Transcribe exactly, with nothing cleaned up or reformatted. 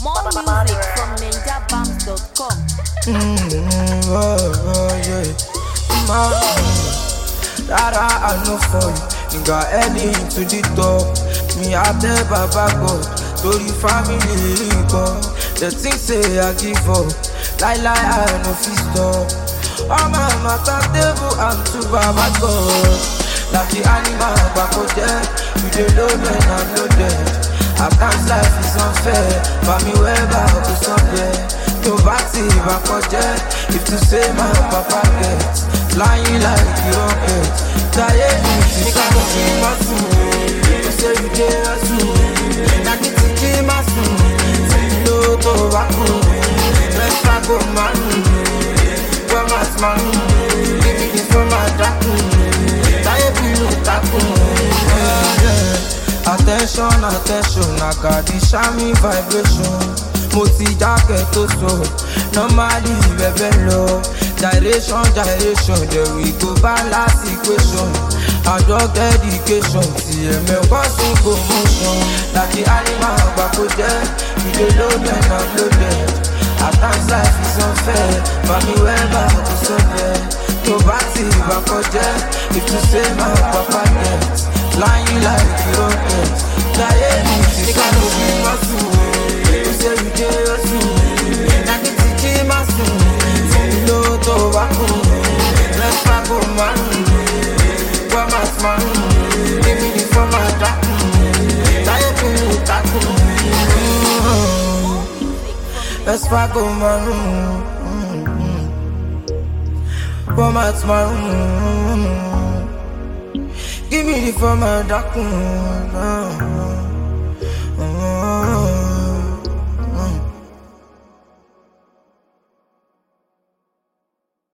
More music from ninja bams dot com. Mm, oh, oh, yeah. Rara, I know for you. Nigga, heading to the top. Me, I tell Baba God. To the family, God. The things say I give up. Lie, lie, I know fi stop. Oh, my matter table, I'm to Baba God. Like the animal, back out there. You dey load when I'm loaded. At times life is unfair. But me, where back to somewhere. No batty, back out there. If to say my papa gets flying like a rocket. Tired, you can't see my soul. You say you dare us soon. Now get to keep my soul. Low to Baku. Let's back on man. Come as man. Give me this for my daku. Tired, you taku. Attention, attention. I got the shiny vibration. Mo ti jákè tó so, normally bẹ̀bẹ̀ lọ. Direction, direction, there we go balance equation. Adult dedication, ti ẹ̀mẹ̀kọ́ sún promotion. Like animal àgbàkó jẹ́, we dey load and unloaded. At times life is unfair, mami wẹ́bà kò sọ́bẹ̀. Tó bá ti ìbàkọ́ jẹ́, if to say my papa get flying like a rocket. Láyé mi ti sáré bí wọ́n sùn. Say you dare us soon. Now get to keep my soon. Low to Baku. Let's back on man. Come as man. Give me the for my daku. Tired to you taku. Let's back on man. Come as man. Give me the for my daku.